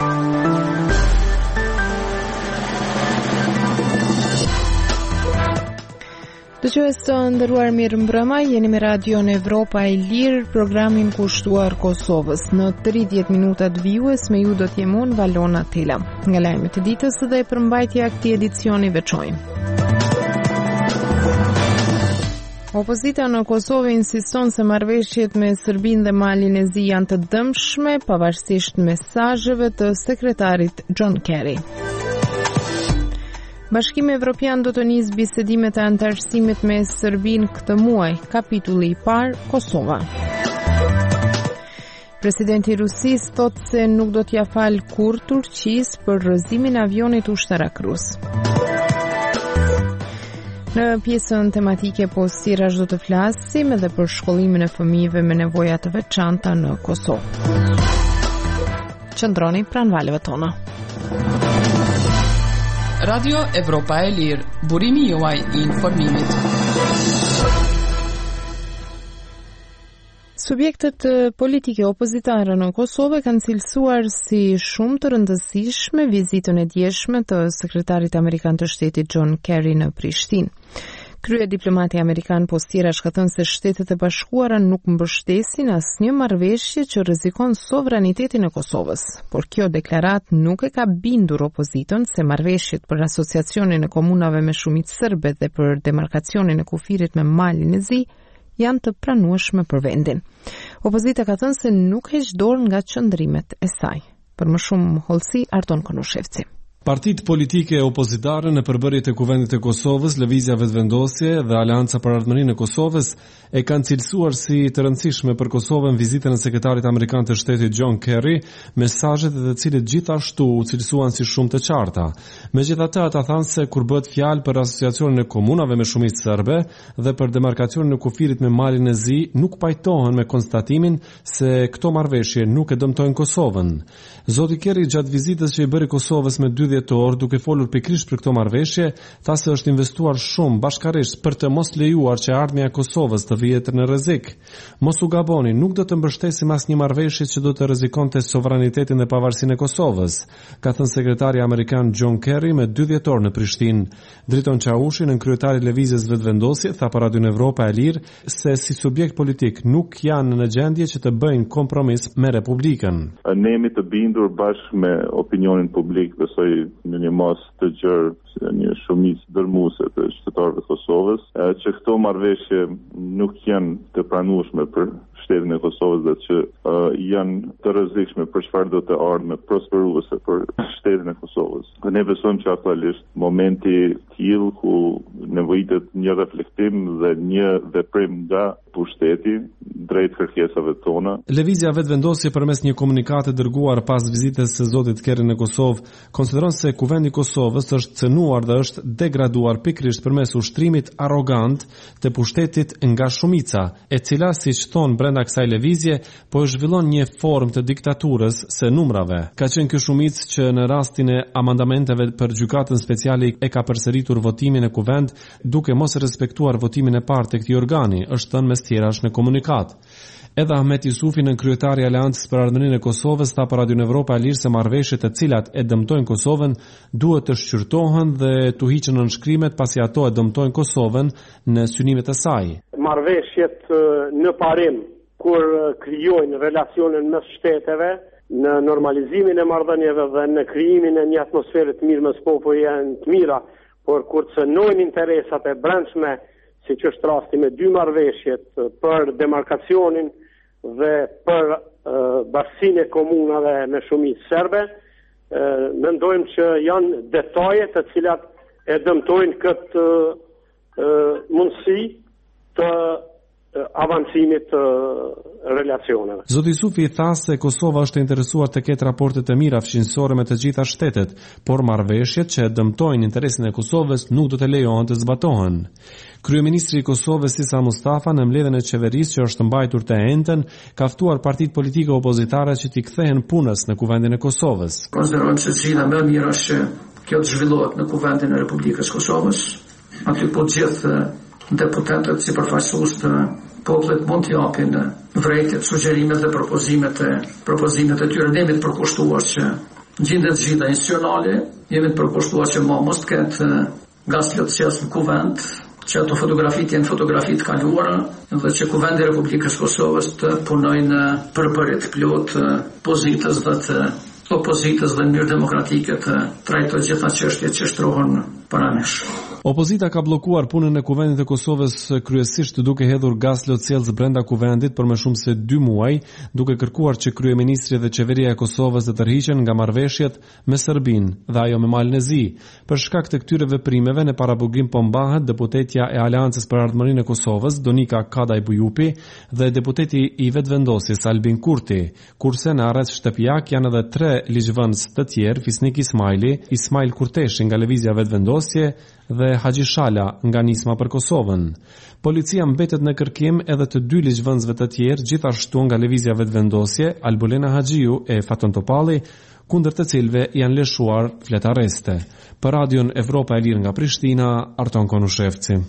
Dëgjues të nderuar, mirëmbrëma, jeni me Radion Evropa e Lirë, programin kushtuar Kosovës. Në 30 minutat vijues me ju do të jem unë, Valona Tela. Nga lajmet e ditës dhe përmbajtja e këtij edicioni veçojnë. Opozita në Kosovë insiston se marrëveshjet me Serbinë dhe Malin e Zi janë të dëmshme, pavarësisht mesazheve të sekretarit John Kerry. Bashkimi Evropian do të nisë bisedimet e anëtarësimit me Serbinë këtë muaj, kapitulli i parë, Kosova. Presidenti i Rusisë thotë se nuk do t'ia falë kurrë Turqisë për rrëzimin e avionit ushtarak rus. Në pjesën tematike postierash do të flasim edhe për shkollimin e fëmijëve me nevoja të veçanta në Kosovë. Qëndroni pranë valëve tona. Radio Evropa e Lirë, burimi juaj i informimit. Subjektet politike opozitare në Kosovë kanë cilësuar si shumë të rëndësishme vizitën e djeshme të sekretarit amerikan të shtetit John Kerry në Prishtinë. Krye diplomati amerikan postierash ka thënë se Shtetet e Bashkuara nuk mbështesin asnjë marrëveshje që rrezikon sovranitetin e Kosovës, por kjo deklarat nuk e ka bindur opozitën se marrëveshjet për asociacionin e komunave me shumicë serbe dhe për demarkacionin e kufirit me Malin e Zi janë të pranueshme për vendin. Opozita ka thënë se nuk heq dorë nga qëndrimet e saj. Për më shumë hollësi, Arton Konushevci. Partitë politike opozitare në përbërjet e kuvendit e Kosovës, Lëvizja Vetëvendosje dhe Aleanca për Ardhmërinë e Kosovës e kanë cilësuar si të rëndësishme për Kosovën vizitën e sekretarit amerikan të shtetit John Kerry, mesazhet e të cilit gjithashtu u cilësuan si shumë të qarta. Megjithatë, ata thanë se kur bëhet fjalë për asociacionin e komunave me shumicë serbe dhe për demarkacionin e kufirit me Malin e Zi, nuk pajtohen me konstatimin se këto marrëveshje nuk e dëmtojnë Kosovën. Zoti Kerry gjatë vizitës që i bëri Kosovës me 2 dhjetor, duke folur pikërisht për këto marrëveshje, tha se është investuar shumë bashkërisht për të mos lejuar që ardhmja e Kosovës të vijë në rrezik. Mos u gaboni, nuk do të mbështesim asnjë marrëveshje që do të rrezikonte sovranitetin dhe pavarësinë e Kosovës, ka thënë sekretari amerikan John Kerry me 2 dhjetor në Prishtinë. Driton Çaushi, kryetari i Lëvizjes Vetëvendosje, tha për Radion Evropa e Lirë se si subjekt politik nuk janë në gjendje që të bëjnë kompromis me Republikën. Ne jemi të bindur bashkë me opinionin publik, besoj në një mas të gjerë, një shumicë dërmuese të qytetarëve të Kosovës, që këto marrëveshje nuk janë të pranueshme për shtetin e Kosovës dhe që janë të rrezikshme për çfarë do të ardhmë prosperuese për shtetin e Kosovës. Ne besojmë që aktualisht momenti tillë ku nevojitet një reflektim dhe një veprim nga pushteti drejt kërkesave tona. Lëvizja Vetëvendosje përmes një komunikati dërguar pas vizitës së zotit Kerry në Kosovë konsideron se kuvendi i Kosovës është cënuar dhe është degraduar pikërisht përmes ushtrimit arrogant të pushtetit nga shumica, e cila, siç thon brenda kësaj lëvizje, po zhvillon një formë të diktaturës së numrave. Ka qenë ky shumicë që në rastin e amandamenteve për gjykatën speciale e ka përsëritur votimin e kuvend duke mos respektuar votimin e parë të këtij organi, është thënë mes tjerash në komunikat. Edhe Ahmet Jusufi, kryetari i Aleancës për Ardhmërinë e Kosovës, tha për Radion Evropa e Lirë se marrëveshjet të cilat e dëmtojnë Kosovën duhet të shqyrtohen dhe të hiqen në nënshkrimet pasi ato e dëmtojnë Kosovën në synimet e saj. Marrëveshjet në parim kur krijojnë relacionin mes shteteve, në normalizimin e marrëdhënieve dhe në krijimin e një atmosfere të mirë mes popujve janë të mira, por kur cënojnë interesat e brendshme, siç është rasti me 2 marrëveshjet për demarkacionin dhe për bashkinë e komunave me shumicë serbe, mendojmë që janë detaje të cilat e dëmtojnë këtë mundësi të avancimit të relacioneve. Zoti Jusufi tha se Kosova është interesuar të ketë raporte të mira fqinjësore me të gjitha shtetet, por marrëveshjet që dëmtojnë interesin e Kosovës nuk do të lejohen të zbatohen. Kryeministri i Kosovës Isa Mustafa në mbledhjen e qeverisë që është mbajtur të entën, ka ftuar partitë politike opozitare që t'i kthehen punës në kuvendin e Kosovës. Konsiderojmë se zgjidhja më e mirë është që kjo të zhvillohet në kuvendin e Republikës Kosovës. Aty po gjithë deputetët si përfaqësues të popullit mund të japin vërejtjet, sugjerimet dhe propozimet e tyre. Ne jemi të përkushtuar që gjendet zgjidhja institucionale, jemi të përkushtuar që mos të ketë gaz lotësias në kuvend, që ato fotografit janë fotografi të kaluara dhe që Kuvendi i Republikës Kosovës të punojnë përbërje të plotë pozitës dhe të opozitës dhe në mënyrë demokratike të trajtojë gjitha çështjet që shtrohen para nesh. Opozita ka bllokuar punën e Kuvendit të Kosovës kryesisht duke hedhur gaz lotësielës brenda kuvendit për më shumë se 2 muaj, duke kërkuar që kryeministri dhe qeveria e Kosovës të tërhiqen nga marrëveshjet me Serbinë dhe ajo me Malën e Zi. Për shkak të këtyre veprimeve në parabugim po mbahet deputetja e Aleancës për Ardhmërinë e Kosovës, Donika Kadaj Bujupi, dhe deputeti i Vetvendosjes Albin Kurti, kurse në Arres Shtepjak janë edhe 3 ligjvënës të tjerë, Fisnik Ismaili, Ismail Kurteshi nga Lëvizja Vetvendosje dhe Haxhi Shala nga Nisma për Kosovën. Policia mbetet në kërkim edhe të 2 ligjvënësve të tjerë, gjithashtu nga Lëvizja Vetvendosje, Albulena Haxhiu e Faton Topalli, kundër të cilëve janë lëshuar flet arreste. Për Radion Evropa e Lirë nga Prishtina, Arton Konushevci.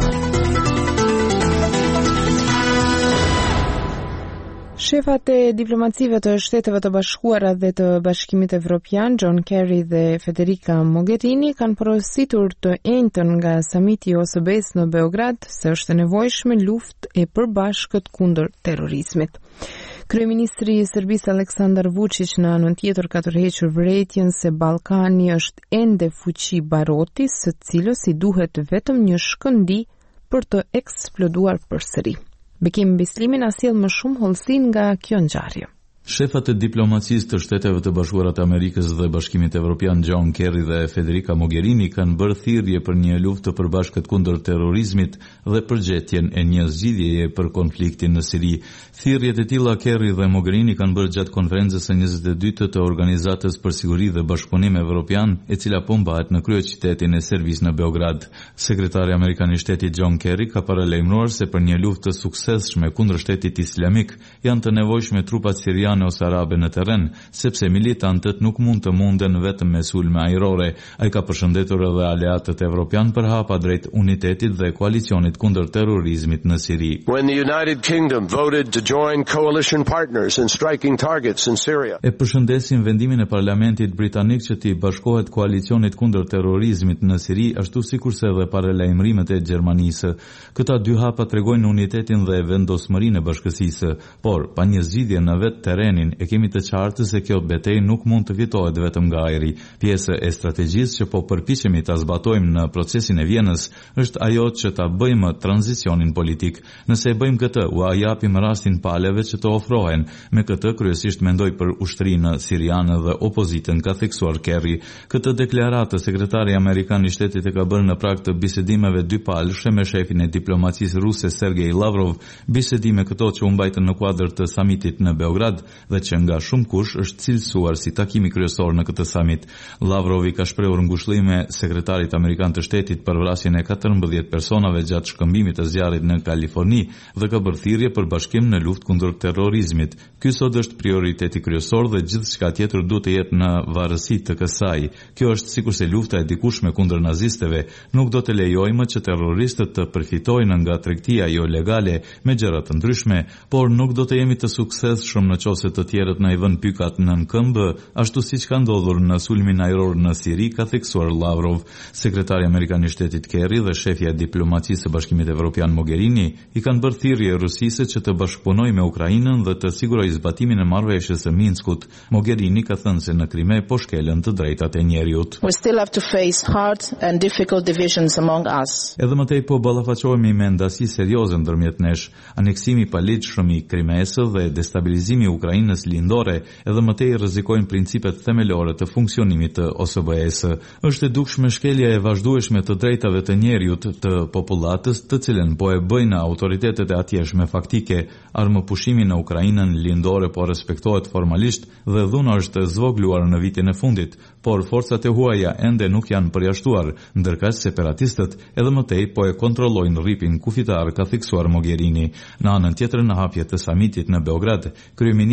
Shefat e diplomacive të Shteteve të Bashkuara dhe të Bashkimit Evropian, John Kerry dhe Federica Mogherini, kanë porositur të enjtën nga samiti i OSBE-s në Beograd se është e nevojshme luftë e përbashkët kundër terrorizmit. Kryeministri i Serbisë Aleksandar Vučić në anën tjetër ka tërhequr vërejtjen se Ballkani është ende fuqi baroti, së cilës i duhet vetëm një shkëndi për të eksploduar përsëri. Bekim Bislimi na sjell më shumë hollësi nga kjo ngjarje. Shefat e diplomacisë të Shteteve të Bashkuara të Amerikës dhe Bashkimit Evropian John Kerry dhe Federica Mogherini kanë bërë thirrje për një luftë të përbashkët kundër terrorizmit dhe përgjetjen e një zgjidhjeje për konfliktin në Siri. Thirrjet e tilla Kerry dhe Mogherini kanë bërë gjatë konferencës së 22 të Organizatës për Siguri dhe Bashkëpunim Evropian, e cila po mbahet në kryeqytetin e Serbisë në Beograd. Sekretari amerikan i shtetit John Kerry ka paralajmëruar se për një luftë të suksesshme kundër shtetit islamik janë të nevojshme trupat siriane ose arabe në terren, sepse militantët nuk mund të munden vetëm me sulme ajrore. Ai ka përshëndetur edhe aleatët evropian për hapa drejt unitetit dhe koalicionit kundër terrorizmit në Siri. When the United Kingdom voted to join coalition partners in striking targets in Syria. E përshëndesim vendimin e Parlamentit britanik që t'i bashkohet koalicionit kundër terrorizmit në Siri, ashtu sikurse edhe paralajmërimet e Gjermanisë. Këta 2 hapa tregojnë unitetin dhe vendosmërinë e bashkësisë, por pa një zgjidhje në vetë terrenin e kemi të qartë se kjo betejë nuk mund të fitohet vetëm nga ajri. Pjesë e strategjisë që po përpiqemi ta zbatojmë në procesin e Vienës është ajo që ta bëjmë tranzicionin politik. Nëse e bëjmë këtë, u japim rastin paleve që të ofrohen. Me këtë kryesisht mendoj për ushtrinë siriane dhe opozitën, ka theksuar Kerry. Këtë deklaratë sekretari amerikan i shtetit e ka bërë në prag të bisedimeve dypalëshe me shefin e diplomacisë ruse Sergej Lavrov, bisedime këto që u mbajtën në kuadër të samitit në Beograd dhe që nga shumë kush është cilësuar si takimi kryesor në këtë samit. Lavrovi ka shprehur ngushëllime sekretarit amerikan të shtetit për vrasjen e 14 personave gjatë shkëmbimit të zjarrit në Kaliforni dhe ka bërë thirrje për bashkim në luftë kundër terrorizmit. Ky sot është prioriteti kryesor dhe gjithçka tjetër duhet të jetë në varësi të kësaj. Kjo është sikurse lufta e dikushme kundër nazistëve. Nuk do të lejojmë që terroristët të përfitojnë nga tregtia jo legale me gjëra të ndryshme, por nuk do të jemi të suksesshëm nëse të tjerët na i vënë pykat nën këmbë, ashtu siç ka ndodhur në sulmin ajror në Siri, ka theksuar Lavrov. Sekretari amerikan i shtetit Kerry dhe shefja e diplomacisë së Bashkimit Evropian Mogherini i kanë bërë thirrje Rusisë që të bashkëpunojë me Ukrainën dhe të sigurojë zbatimin e marrëveshjes së Minskut. Mogherini ka thënë se në Krime po shkelen të drejtat e njerëzit. We still have to face hard and difficult divisions among us. Edhe më tej po ballafaqohemi me ndasi serioze ndërmjet nesh. Aneksimi i paligjshëm i Krimesë dhe destabilizimi i Ukrainës lindore edhe më tej rrezikojnë principet themelore të funksionimit të OSBE-s. Është e dukshme shkelja e vazhdueshme të drejtave të njerëzit të popullatës, të cilën po e bëjnë autoritetet e atjeshme faktike. Armëpushimi në Ukrainën lindore po respektohet formalisht dhe dhuna është zvogluar në vitin e fundit, por forcat e huaja ende nuk janë përjashtuar, ndërkaq separatistët edhe më tej po e kontrollojnë rripin kufitar, ka theksuar Mogherini. Në anën tjetër, në hapje të samitit në Beograd, kryeministri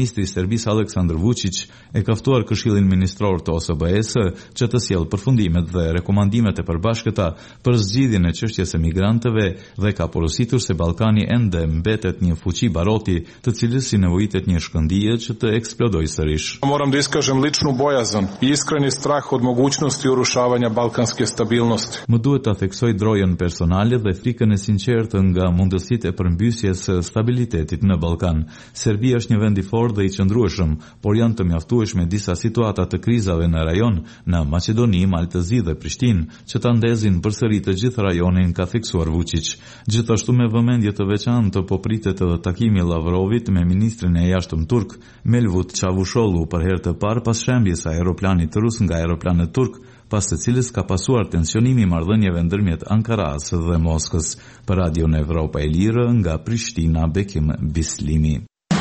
Kryeministri i Serbisë Aleksandar Vučić e ka ftuar Këshillin Ministror të OSBE-s që të sjellë përfundimet dhe rekomandimet e përbashkëta për zgjidhjen e çështjes së migrantëve dhe ka porositur se Ballkani ende mbetet një fuqi baroti, të cilës i nevojitet një shkëndije që të eksplodojë sërish. Moram da iskažem ličnu bojazan i iskreni strah od mogućnosti urušavanja balkanske stabilnosti. Më duhet ta theksoj drojën personale dhe frikën e sinqertë nga mundësitë e përmbysjes së stabilitetit në Ballkan. Serbia është një vend i fortë dhe i qëndrueshëm, por janë të mjaftueshme disa situata të krizave në rajon, në Maqedoni, Maltëzi dhe Prishtinë, që ta ndezin përsëri të gjithë rajonin, ka theksuar Vučić. Gjithashtu me vëmendje të veçantë po pritet edhe takimi i Lavrovit me ministrin e jashtëm turk, Mevlut Çavuşoğlu, për herë të parë pas shembjes së aeroplanit rus nga aeroplanet turk, pas të cilës ka pasuar tensionimi i marrëdhënieve ndërmjet Ankaras dhe Moskës. Për Radion Evropa e Lirë nga Prishtina, Bekim Bislimi.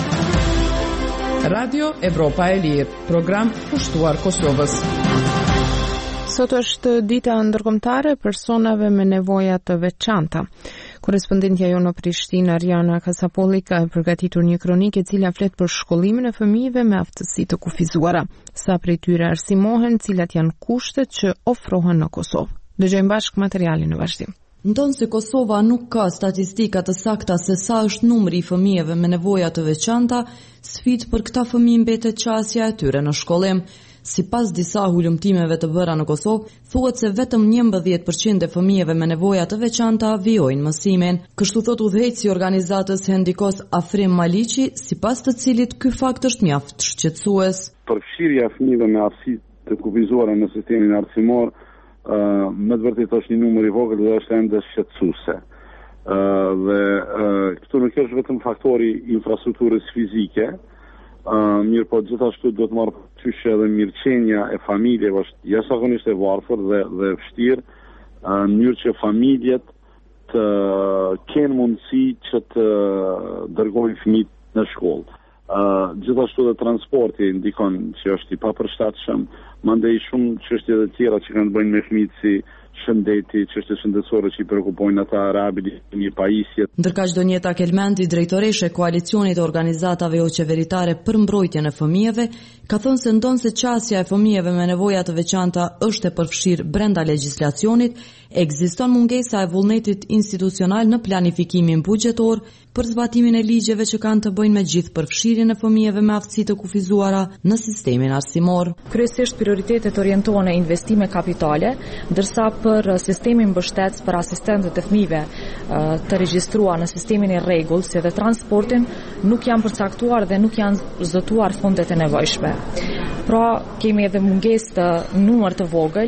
Radio Evropa e Lirë, program kushtuar Kosovës. Sot është dita ndërkombëtare e personave me nevoja të veçanta. Korespondentja jonë në Prishtinë, Ariana Kasapolli, ka përgatitur një kronikë e cila flet për shkollimin e fëmijëve me aftësi të kufizuara. Sa prej tyre arsimohen, cilat janë kushtet që ofrohen në Kosovë. Dëgjojmë bashkë materialin në vazhdim. Ndonë se Kosova nuk ka statistika të sakta se sa është numri i fëmijëve me nevoja të veçanta, sfidë për këta fëmijë mbetet qasja e tyre në shkollim. Sipas disa hulumtimeve të bëra në Kosovë, thuhet se vetëm 11% e fëmijëve me nevoja të veçanta vijojnë mësimin. Kështu thot udhëheqësi i organizatës Hendikos Afrim Maliqi, sipas të cilit ky fakt është mjaft shqetësues. Përfshirja e fëmijëve me aftësi të kufizuara në sistemin arsimor, me të vërtetë është një numër i vogël dhe është ende shqetësuese. Këtu nuk është vetëm faktori infrastrukturës fizike, mirë po gjithashtu do të marrë qysh edhe mirëqenia e familjeve është jashtëzakonisht e varfër dhe vështirë, në mënyrë që familjet të kenë mundësi që të dërgojnë fëmijët në shkollë. Gjithashtu dhe transporti ndikon që është i papërshtatshëm, mandej shumë çështje të tjera që kanë të bëjnë me fëmijët si shëndeti, çështje shëndetësore që i prekupojnë ata, rehabilitimi, pajisjet. Ndërkaq Donjeta Kelmendi, drejtoreshe e koalicionit të organizatave jo qeveritare për mbrojtjen e fëmijëve, ka thënë se ndonë se qasja e fëmijëve me nevoja të veçanta është e përfshirë brenda legjislacionit, ekziston mungesa e vullnetit institucional në planifikimin buxhetor për zbatimin e ligjeve që kanë të bëjnë me gjithë përfshirjen e fëmijëve me aftësi të kufizuara në sistemin arsimor. Kryesisht prioritetet orientohen në investime kapitale, ndërsa për sistemin mbështetës për asistentët e fëmijëve të regjistruar në sistemin e rregull, si dhe transportin, nuk janë përcaktuar dhe nuk janë zotuar fondet e nevojshme. Pra, kemi edhe mungesë të numër të vogël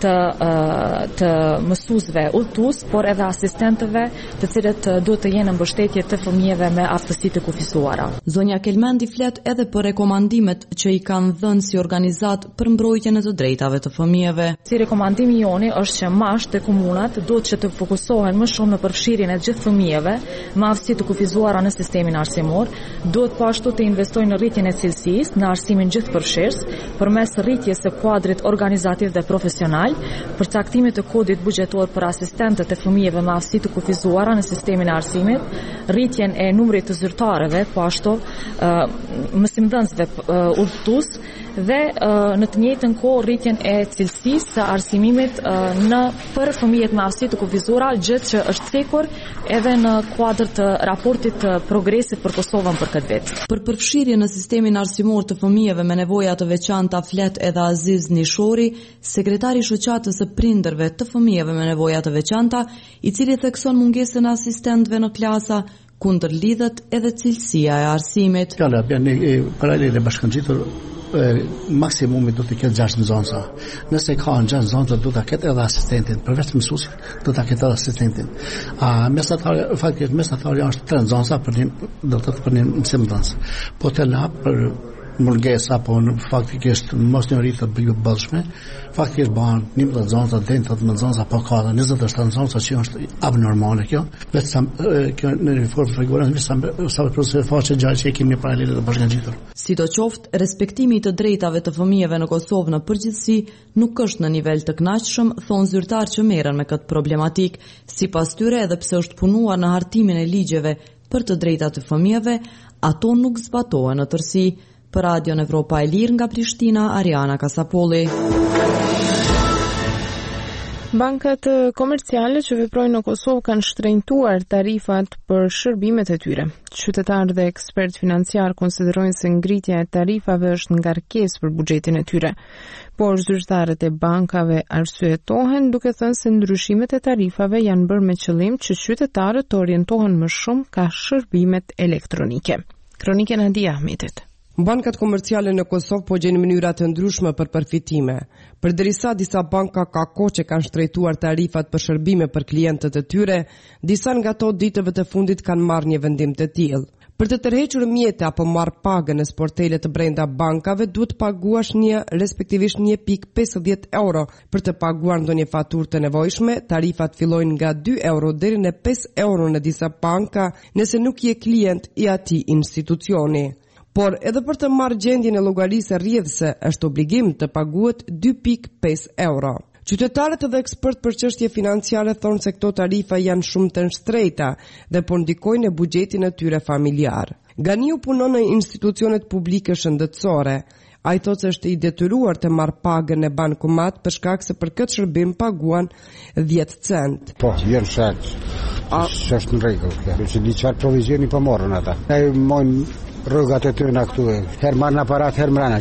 të mësuesve udhëtues, por edhe asistentëve, të cilët duhet të jenë në mbështetje të fëmijëve me aftësi të kufizuara. Zonja Kelmendi flet edhe për rekomandimet që i kanë dhënë si organizat për mbrojtjen e të drejtave të fëmijëve. Si rekomandimi joni është që mashtë e komunat duhet që të fokusohen më shumë në përfshirjen e gjithë fëmijëve me aftësi të kufizuara në sistemin arsimor, duhet po ashtu të investojnë në rritjen e cilësisë në arsimin gjithëpërfshirës përmes rritjes së kuadrit organizativ dhe profesional, përcaktimit të kodit buxhetor për asistentët e fëmijëve me aftësi të kufizuara në sistemin e arsimit, rritjen e numrit të zyrtarëve, po ashtu mësimdhënësve udhëtues dhe në të njëjtën kohë rritjen e cilësisë së arsimimit për fëmijët me aftësi të kufizuara, gjë që është cekur edhe në kuadër të raportit të progresit për Kosovën për këtë vit. Për përfshirje në sistemin arsimor të fëmijëve me nevoja të veçanta flet edhe Aziz Nishori, sekretari i shoqatës së prindërve të fëmijëve me nevoja të veçanta, i cili thekson mungesën e asistentëve në klasa, kundër lidhet edhe cilësia e arsimit. Fjala janë paralele bashkangjitur, maksimumi do të ketë 6 nxënësa. Nëse ka 6 nxënësa do ta ketë edhe asistentin, përveç mësuesit do ta ketë edhe asistentin. Mesatari është 3 nxënësa për një mësimdhënës. Po të lap për mulgesa apo faktikisht mos një rritë të bëjë bëllshme, faktikisht banë 11 nxënësa deri në 18 nxënësa, po ka 27 nxënësa që është abnormale kjo. Vetëm kjo në reformë rregullore sa profesor faqe gjatë që kemi paralele të bashkangjitur. Sidoqoftë, respektimi i të drejtave të fëmijëve në Kosovë në përgjithësi nuk është në nivel të kënaqshëm, thon zyrtar që merren me këtë problematik. Sipas tyre, edhe pse është punuar në hartimin e ligjeve për të drejtat të fëmijëve, ato nuk zbatohen në tërësi. Për Radion Evropa e Lirë nga Prishtina, Ariana Kasapolli. Bankat komerciale që veprojnë në Kosovë kanë shtrenjtuar tarifat për shërbimet e tyre. Qytetarë dhe ekspert financiar konsiderojnë se ngritja e tarifave është ngarkesë për buxhetin e tyre. Por zyrtarët e bankave arsyetohen duke thënë se ndryshimet e tarifave janë bërë me qëllim që qytetarët të orientohen më shumë ka shërbimet elektronike. Kronike Nadia Ahmetit. Bankat komerciale në Kosovë po gjejnë mënyra të ndryshme për përfitime. Përderisa disa banka ka kohë që kanë shtrejtuar tarifat për shërbime për klientët e tyre, disa nga ato ditëve të fundit kanë marrë një vendim të tillë. Për të tërhequr mjete apo marrë pagën në sportele të brenda bankave, duhet paguash respektivisht 1.50 euro. Për të paguar ndonjë faturë të nevojshme, tarifat fillojnë nga 2 euro deri në 5 euro në disa banka, nëse nuk je klient i atij institucioni. Por edhe për të marrë gjendjen e llogarisë rrjedhëse është obligim të paguhet 2.5 euro. Qytetarët dhe ekspert për çështje financiare thonë se këto tarifa janë shumë të shtrejta dhe po ndikojnë në buxhetin e tyre familjar. Ganiu punon në institucionet publike shëndetësore. Ai thotë se është i detyruar të marrë pagën e bankomat për shkak se për këtë shërbim paguan 10 cent. Po, janë shaq. Është në rregull kjo. Që diçka provizioni po morën ata. Ai mojnë rrugat e tyre këtu. Herë marrën aparat, herë mrena,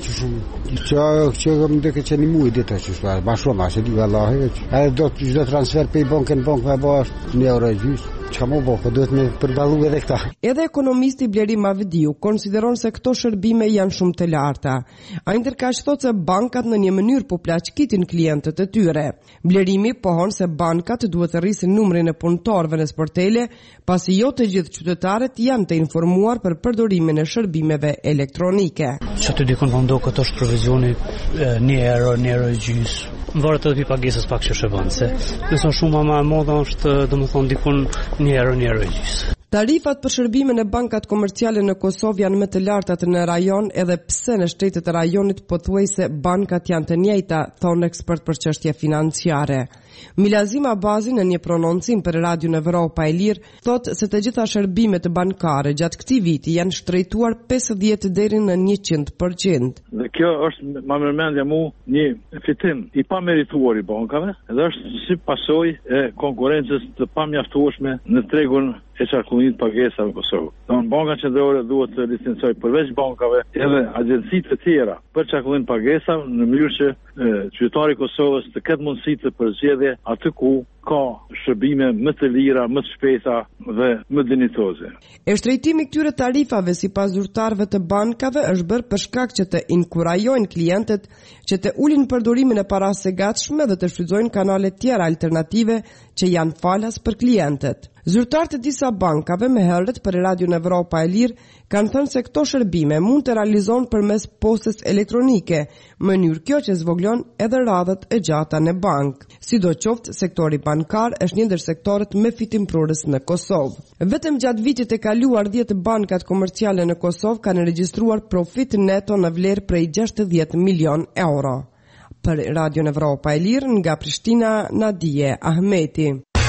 që më duke që një muj ditë që ma shumë, ashe di vallahi. Edhe çdo transfer pe bankën me bash 1 euro e gjys. Çka më bëj, po duhet me përballu edhe këta. Edhe ekonomisti Bleri Mavediu konsideron se këto shërbime janë shumë të larta. Ai ndërkaq thotë se bankat në një mënyrë po plaçkitin klientët e tyre. Blerimi pohon se bankat duhet të rrisin numrin e punëtorëve në sportele, pasi jo të gjithë qytetarët janë të informuar për përdorimin e shërbimeve elektronike. Që të dikon përndo këto është provizioni 1 euro, 1 euro e gjys. Varet edhe pi pagesës pak që shëbën, se nëse shumë më e madhe është domethënë dikon 1 euro, 1 euro e gjys. Tarifat për shërbimin e bankat komerciale në Kosovë janë më të lartat në rajon, edhe pse në shtetet e rajonit pothuajse bankat janë të njëjta, thonë ekspert për çështje financiare. Milazim Abazi në një prononcim për Radion Evropa e Lirë thotë se të gjitha shërbimet bankare gjatë këtij viti janë shtrejtuar 50 deri në 100%. Dhe kjo është më përmendja mu një fitim i pamerituar i bankave, dhe është si pasojë e konkurrencës të pamjaftueshme në tregun e qarkullimit pagesave në Kosovë. Banka qendrore duhet të licencojë përveç bankave edhe agjencitë të tjera për qarkullim pagesave në mënyrë që qytetari i Kosovës të ketë mundësi të përzgjedhë aty ku ka shërbime më të lira, më të shpejta dhe më dinjitoze. E shtrejtimi këtyre tarifave sipas zyrtarëve të bankave është bërë për shkak që të inkurajojnë klientët që të ulin përdorimin e parave së gatshme dhe të shfrytëzojnë kanale tjera alternative që janë falas për klientët. Zyrtarët e disa bankave me herët për Radion Evropa e Lirë kanë thënë se këto shërbime mund të realizohen përmes postës elektronike, mënyrë kjo që zvoglon edhe radhët e gjata në bank. Sidoqoftë, sektori bankar është një ndër sektorët më fitimprurës në Kosovë. Vetëm gjatë vitit të kaluar 10 bankat komerciale në Kosovë kanë regjistruar profit neto në vlerë prej 60 milion euro. Për Radion Evropa e Lirë nga Prishtina, Nadije Ahmeti.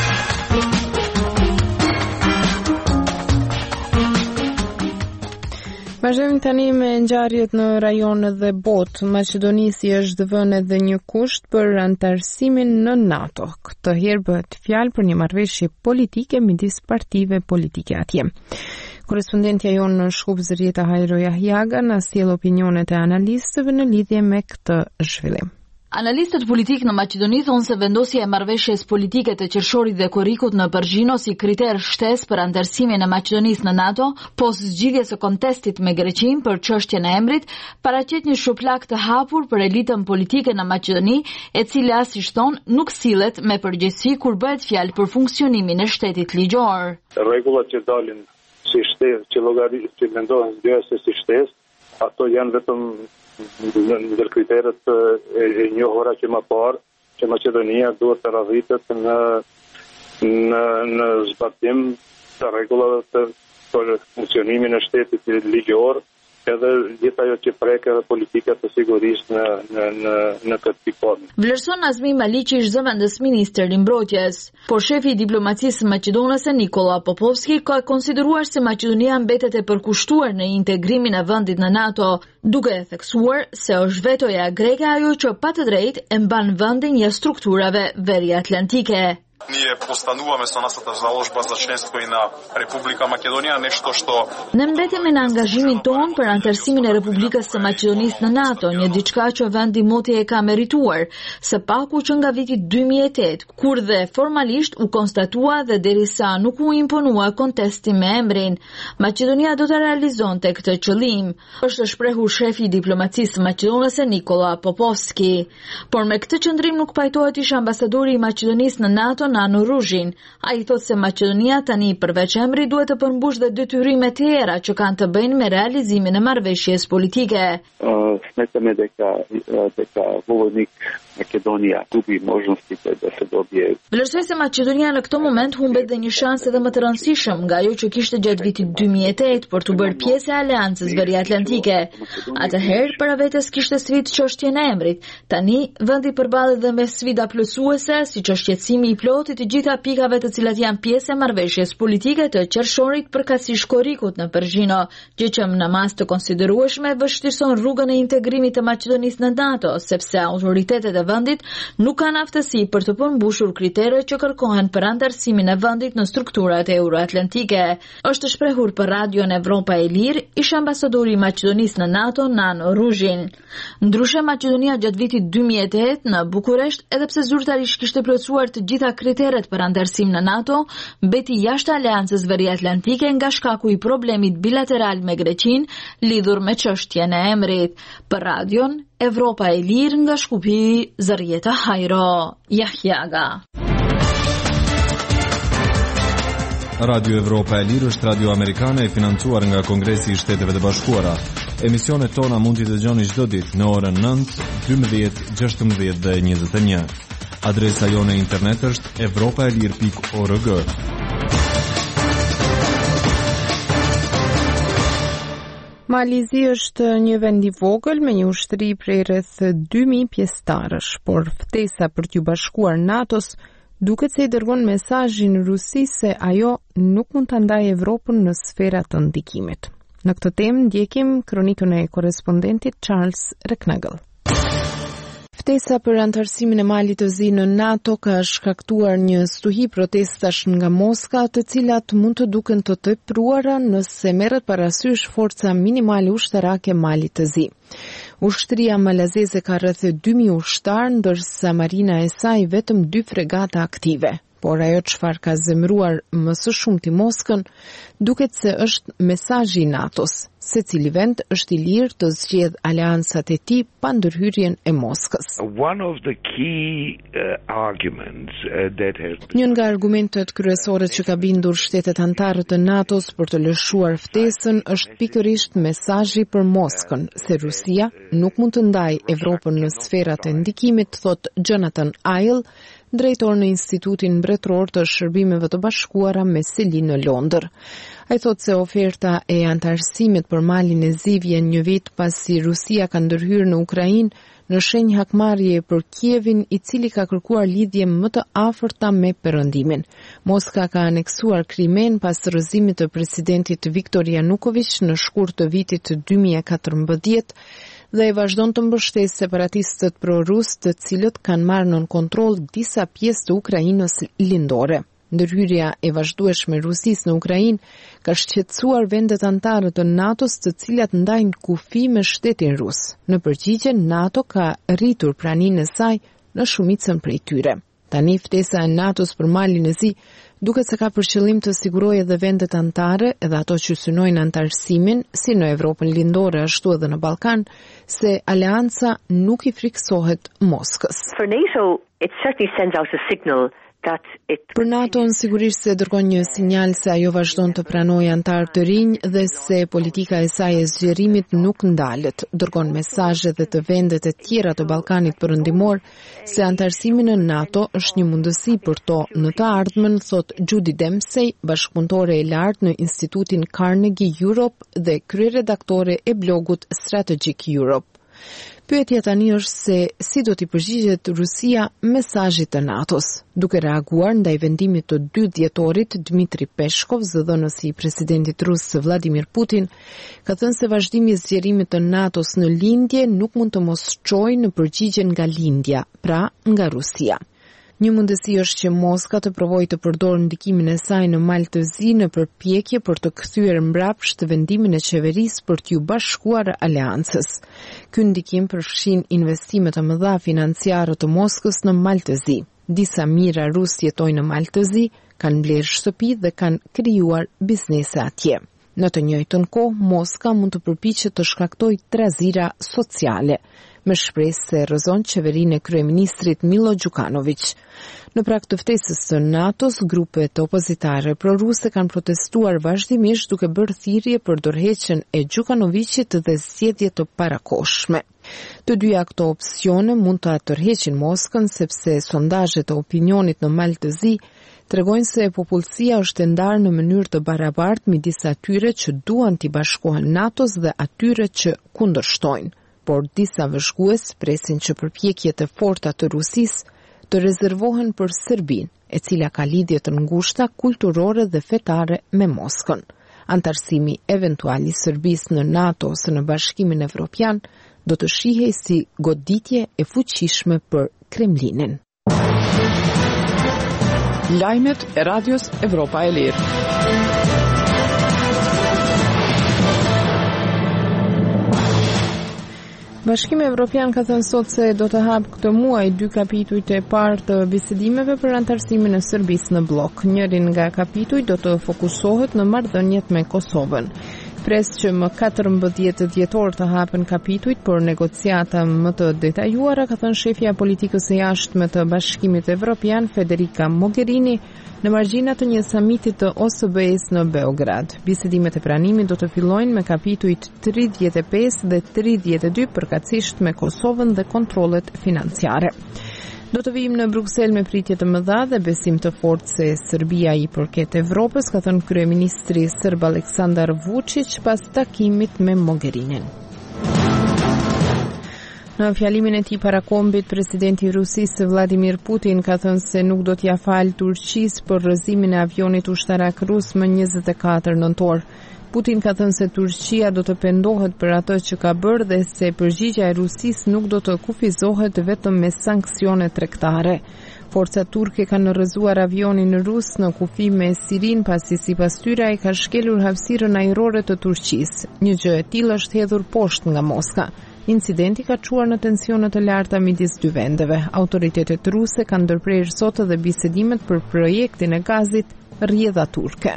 Vazhdojmë tani me ngjarjet në rajonet dhe botë. Maqedonisi është vënë edhe një kusht për antarësimin në NATO. Këtë herë bëhet fjalë për një marrëveshje politike midis partive politike atje. Korespondentja jonë në Shkup Zërieta Hajro Jahjaga na sjell opinionet e analistëve në lidhje me këtë zhvillim. Analistët politik në Maqedoni thonë se vendosja e marrëveshjes politike të qershorit dhe korrikut në Përgjino si kriter shtesë për antarësimin e Maqedonisë në NATO, pas zgjidhjes së kontestit me Greqinë për çështjen e emrit, paraqet një shuplak të hapur për elitën politike në Maqedoni, e cila, siç thonë, nuk sillet me përgjegjësi kur bëhet fjalë për funksionimin e shtetit ligjor. Rregullat që dalin si shtesë, që mendohen si shtesë, ato janë vetëm ndër kriteret e njohura që më parë që Maqedonia duhet të radhitet në zbatim të rregullave për funksionimin e shtetit ligjor edhe gjithë ajo që prek edhe politikat të sigurisë në këtë pikpamje. Vlerëson Azmi Maliqi, zëvendës ministër i mbrojtjes, por shefi i diplomacisë maqedonase Nikola Popovski ka konsideruar se Maqedonia mbetet e përkushtuar në integrimin e vendit në NATO, duke e theksuar se është vetoja greke ajo që pa të drejtë e mban vendin jashtë strukturave veriatlantike. Ние постануваме со нашата заложба за членство и на Република Македонија, нешто што Ne mbetemi në angazhimin ton për anëtarësimin e Republikës së Maqedonisë në NATO, një diçka që vendi moti e ka merituar, së paku që nga viti 2008, kur dhe formalisht u konstatua dhe derisa nuk u imponua kontesti me emrin. Maqedonia do të realizonte këtë qëllim, është shprehur shefi i diplomacisë maqedonase Nikola Popovski. Por me këtë qëndrim nuk pajtohet ish ambasadori i Maqedonisë në NATO Nano Ruzhin. Ai thotë se Maqedonia tani përveç emrit duhet të përmbush dhe detyrimet e tjera që kanë të bëjnë me realizimin e marrëveshjes politike. Smetame дека Vojvodnik Makedonia gubi možnostите da se dobije. Vlerësoj se Maqedonia në këtë moment humbet dhe një shans edhe më të rëndësishëm nga ajo që kishte gjatë vitit 2008 për të bërë pjesë e Aleancës Veriatlantike. Atëherë para vetes kishte sfidë çështjen e emrit. Tani vendi përballet dhe me sfida plotësuese, siç është shqetësimi i plotit të gjitha pikave të cilat janë pjesë e marrëveshjes politike të qershorit përkatësisht korrikut në Pergjino, gjë që në mas të konsiderueshme vështirëson rrugën e integrimit të Maqedonisë në NATO, sepse autoritetet e vendit nuk kanë aftësi për të përmbushur kriteret që kërkohen për anëtarësimin e vendit në strukturat euroatlantike. Është shprehur për Radion Evropa e Lirë ish ambasadori i Maqedonisë në NATO Nano Ruzhin. Ndryshe Maqedonia gjatë vitit 2008 në Bukuresht, edhe pse zyrtarisht kishte plotësuar të gjitha kriteret për anëtarësim në NATO, mbeti jashtë Aleancës Veriatlantike nga shkaku i problemit bilateral me Greqinë lidhur me çështjen e emrit. Për Radion Evropa e Lirë nga Shkupi, Zarieta Hajro, Jahjaga. Radio Evropa e Lirë është radio amerikane e financuar nga Kongresi i Shteteve të Bashkuara. Emisionet tona mund t'i dëgjoni çdo ditë në orën 9, 12, 16 dhe 21. Adresa jone e internet është evropaelir.org. Malizi është një vend i vogël me një ushtri prej rreth 2000 pjesëtarësh, por ftesa për t'ju bashkuar NATO-s duket se i dërgon mesazhin Rusisë se ajo nuk mund ta ndajë Evropën në sfera të ndikimit. Në këtë temë ndjekim kronikën e korrespondentit Charles Reknagel. Ftesa për anëtarësimin e Malit të Zi në NATO ka shkaktuar një stuhi protestash nga Moska, të cilat mund të duken të tepruara nëse merret parasysh forca minimale ushtarake Malit të Zi. Ushtria malazeze ka rreth 2000 ushtar, ndërsa marina e saj vetëm 2 fregata aktive. Por ajo çfarë ka zemëruar më së shumti Moskën, duket se është mesazhi i NATO-s. Secili vend është i lirë të zgjedhë aleancat e tij pa ndërhyrjen e Moskës. Një nga argumentet kryesore që ka bindur shtetet anëtare të NATO-s për të lëshuar ftesën është pikërisht mesazhi për Moskën, se Rusia nuk mund të ndajë Evropën në sferat e ndikimit, thot Jonathan Iles, drejtor në Institutin Mbretëror të Shërbimeve të Bashkuara me seli në Londër. Ai thotë se oferta e anëtarësimit për Malin e Zi vjen një vit pasi Rusia ka ndërhyrë në Ukrainë në shenjë hakmarrje për Kievin, i cili ka kërkuar lidhje më të afërta me Perëndimin. Moska ka aneksuar Krimen pas rrëzimit të presidentit Viktor Yanukovych në shkurt të vitit 2014 dhe e vazhdon të mbështesë separatistët pro-rus, të cilët kanë marrë nën kontroll disa pjesë të Ukrainës lindore. Ndërhyrja e vazhdueshme e Rusisë në Ukrainë ka shqetësuar vendet anëtare të NATO-s, të cilat ndajnë kufi me shtetin rus. Në përgjigje, NATO ka rritur praninë e saj në shumicën prej tyre. Tani ftesa e NATO-s për Malin e Zi duket se ka për qëllim të sigurojë edhe vendet anëtare, edhe ato që synojnë anëtarësimin, si në Evropën lindore ashtu edhe në Ballkan, se aleanca nuk i friksohet Moskës. For NATO, it certainly sends out a signal Për NATO-n sigurisht se dërgon një sinjal se ajo vazhdon të pranojë antarë të rinj dhe se politika e saj e zgjerimit nuk ndalet. Dërgon mesazhe dhe të vendet e tjera të Ballkanit perëndimor se antarësimi në NATO është një mundësi për to në të ardhmen, thot Judy Dempsey, bashkëpunëtore e lartë në Institutin Carnegie Europe dhe kryeredaktore e blogut Strategic Europe. Pyetja tani është se si do t'i përgjigjet Rusia mesazhit të NATO-s. Duke reaguar ndaj vendimit të 2 dhjetorit, Dmitri Peshkov, zëdhënësi i presidentit rus Vladimir Putin, ka thënë se vazhdimi i zgjerimit të NATO-s në lindje nuk mund të mos çojë në përgjigje nga lindja, pra nga Rusia. Një mundësi është që Moska të provojë të përdorë ndikimin e saj në Maltëzi në përpjekje për të kthyer mbrapsht vendimin e qeverisë për t'ju bashkuar aleancës. Ky ndikim përfshin investime të mëdha financiare të Moskës në Maltëzi. Disa mijëra rus jetojnë në Maltëzi, kanë blerë shtëpi dhe kanë krijuar biznese atje. Në të njëjtën kohë, Moska mund të përpiqet të shkaktojë trazira sociale, me shpresë se rrëzon qeverinë e kryeministrit Milo Đukanović. Në prag të ftesës së NATO-s, grupet opozitare proruse kanë protestuar vazhdimisht duke bërë thirrje për dorëheqjen e Đukanovićit dhe zgjedhje të parakohshme. Të dyja këto opsione mund të tërheqin Moskën sepse sondazhet e opinionit në Maltëzi tregojnë se popullsia është e ndarë në mënyrë të barabartë midis atyre që duan t'i bashkohen NATO-s dhe atyre që kundërshtojnë. Por disa vëzhgues presin që përpjekjet e forta të Rusisë të rezervohen për Serbinë, e cila ka lidhje të ngushta kulturore dhe fetare me Moskën. Antarësimi eventual i Serbisë në NATO ose në Bashkimin Evropian do të shihej si goditje e fuqishme për Kremlinin. Lajmet e Radios Evropa e Lirë. Bashkimi Evropian ka thënë sot se do të hapë këtë muaj 2 kapitujt e parë të bisedimeve për antarësimin e Serbisë në blok. Njërin nga kapitujt do të fokusohet në marrëdhëniet me Kosovën. Pres që më 14 dhjetor të hapen kapitujt për negociata më të detajuara, ka thënë shefja politikës së jashtme të Bashkimit Evropian Federica Mogherini në margjina të një samitit të OSBE-s në Beograd. Bisedimet e pranimit do të fillojnë me kapitujt 35 dhe 32 përkatësisht me Kosovën dhe kontrollet financiare. Do të vijmë në Bruksel me pritje të mëdha dhe besim të fortë se Serbia i përket Evropës, ka thënë kryeministri serb Aleksandar Vučić pas takimit me Mogherinin. Në fjalimin e tij parakombit, presidenti i Rusisë Vladimir Putin ka thënë se nuk do t'ia falë Turqisë për rrëzimin e avionit ushtarak rus më 24 nëntor. Putin ka thënë se Turqia do të pendohet për atë që ka bërë dhe se përgjigjja e Rusisë nuk do të kufizohet vetëm me sanksione tregtare. Forcat turke kanë rrëzuar avionin rus në kufi me Sirin pasi sipas tyre ai ka shkelur hapësirën ajrore të Turqisë. Një gjë e tillë është hedhur poshtë nga Moska. Incidenti ka çuar në tensione të larta midis dy vendeve. Autoritetet ruse kanë ndërprerë sot edhe bisedimet për projektin e gazit rrjedha turke.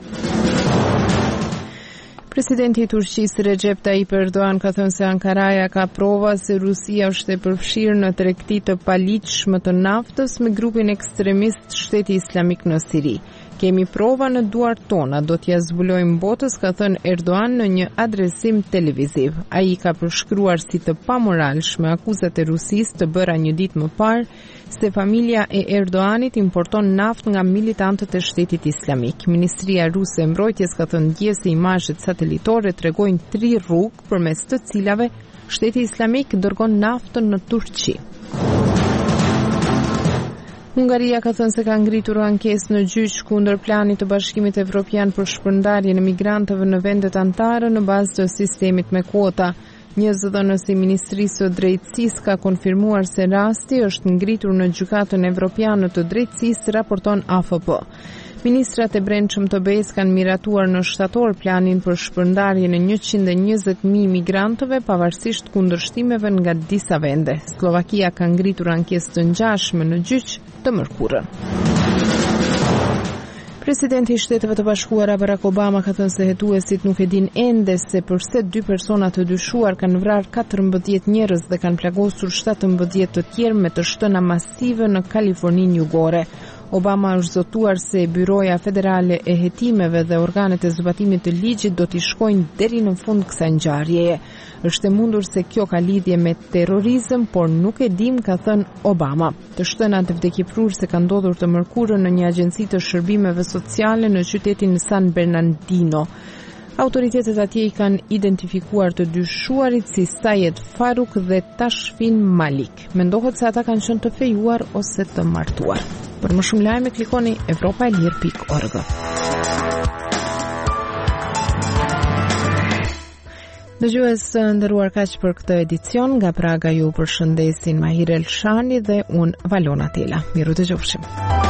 Presidenti i Turqisë Recep Tayyip Erdogan ka thënë se Ankaraja ka prova se Rusia është e përfshirë në tregti të paligjshme të naftës me grupin ekstremist Shteti Islamik në Siri. Kemi prova në duart tona, do t'ja zbulojmë botës, ka thënë Erdogan në një adresim televiziv. Ai ka përshkruar si të pamoralshme akuzat e Rusisë të bëra një ditë më parë se familja e Erdoganit importon naftë nga militantët e Shtetit Islamik. Ministria Ruse e Mbrojtjes ka thënë dje se imazhet satelitore tregojnë 3 rrugë përmes të cilave Shteti Islamik dërgon naftën në Turqi. Hungaria ka thënë se ka ngritur ankesë në gjyq kundër planit të Bashkimit Evropian për shpërndarjen e migrantëve në vendet anëtare në bazë të sistemit me kuota. Një zëdhënës i Ministrisë së Drejtësisë ka konfirmuar se rasti është ngritur në Gjykatën Evropiane të Drejtësisë, raporton AFP. Ministrat e brendshëm të BE-s kanë miratuar në shtator planin për shpërndarjen e 120.000 migrantëve pavarësisht kundërshtimeve nga disa vende. Slovakia ka ngritur ankesë të ngjashme në gjyq të mërkurën. Presidenti i Shteteve të Bashkuara Barack Obama ka thënë se hetuesit nuk e din ende se përse 2 persona të dyshuar kanë vrarë 14 njerëz dhe kanë plagosur 17 të tjerë me të shtëna masive në Kaliforninë Jugore. Obama është zotuar se Byroja Federale e Hetimeve dhe organet e zbatimit të ligjit do t'i shkojnë deri në fund kësaj ngjarjeje. Është e mundur se kjo ka lidhje me terrorizëm, por nuk e dim, ka thënë Obama. Të shtënat e vdekjeprurse ka ndodhur të mërkurën në një agjenci të shërbimeve sociale në qytetin San Bernardino. Autoritetet atje i kanë identifikuar të dyshuarit si Sayed Faruk dhe Tashfin Malik. Mendohet se ata kanë qenë të fejuar ose të martuar. Për më shumë lajme klikoni europaelir.org. Dëgjues nderuar, kaq për këtë edicion. Nga Praga ju përshëndesin Mahir Elshani dhe unë Valona Tela. Miru dëgjofshim.